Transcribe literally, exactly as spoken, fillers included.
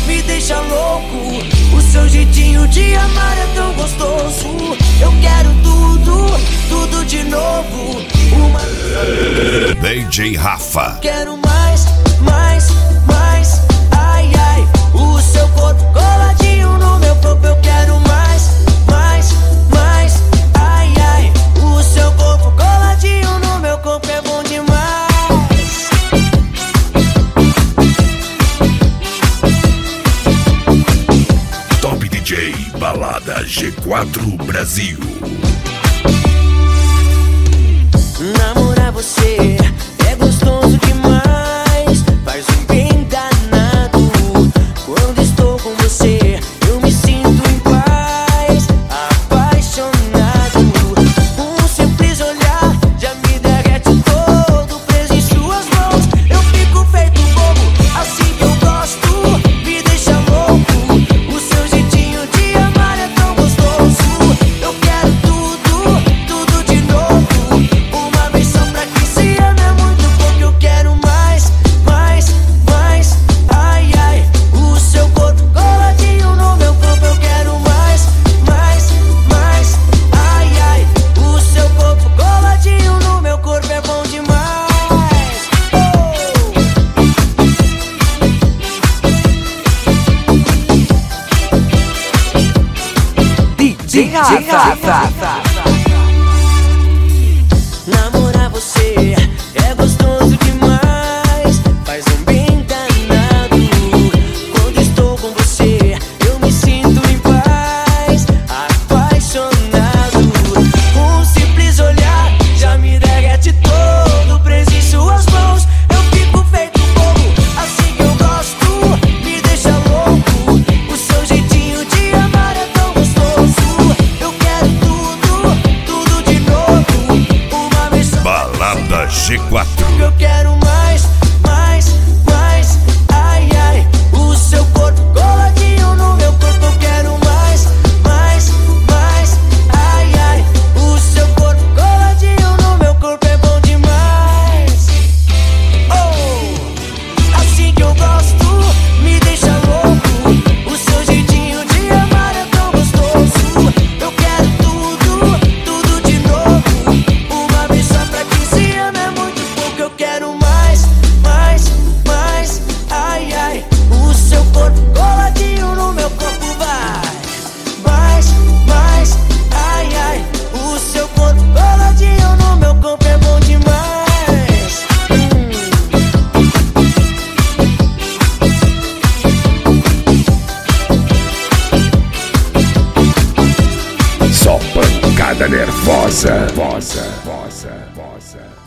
me deixa louco. O seu jeitinho de amar é tão gostoso. Eu quero tudo, tudo de novo. Uma... D J Rafa. Quero mais, mais, mais. Ai, ai, o seu corpo coladinho no meu corpo. Eu quero mais, mais, mais. Ai, ai, o seu corpo coladinho no meu corpo é bom demais. Top D J Balada G quatro Brasil. Namorar você é gostoso demais, faz um bem danado. Quando estou com você, eu me sinto em paz, apaixonado. Um simples olhar já me derrete todo, preso em suas mãos. Eu fico feito bobo, assim que eu gosto, me deixa louco. O seu jeitinho de amar é tão gostoso. Eu quero tudo, tudo de novo. Uma vez só pra quem se ama é muito pouco. Eu quero mais, mais, mais. Ai, ai, o seu corpo coladinho no meu corpo. Eu quero mais, mais, mais. Ai, ai, o seu corpo coladinho no meu corpo é bom demais. Oh. D J Rafa. Namorar você é gostoso demais, faz um bem danado. Quando estou com você, eu me sinto em paz, apaixonado. Um simples olhar já me derrete todo, preso em suas mãos. Eu fico feito bobo, assim que eu gosto, me deixa louco. O seu jeitinho de amar é tão gostoso. Eu quero tudo, tudo de novo. Uma vez só. Balada G quatro. Eu quero mais, mais, mais. Ai, ai, o seu corpo coladinho no meu corpo. Eu quero mais, mais, mais. Ai, ai, o seu corpo coladinho no meu corpo é bom demais. Oh, assim que eu gosto, me deixa louco. O seu jeitinho de amar é tão gostoso. Eu quero tudo, tudo de novo. Uma vez só pra quem se ama é muito pouco. Eu quero mais, mais, mais. Ai, ai, o seu corpo coladinho no meu corpo. Vai mais, mais. Ai, ai, o seu corpo coladinho no meu corpo é bom demais. Só pancada nervosa. Vosa, vosa, vosa.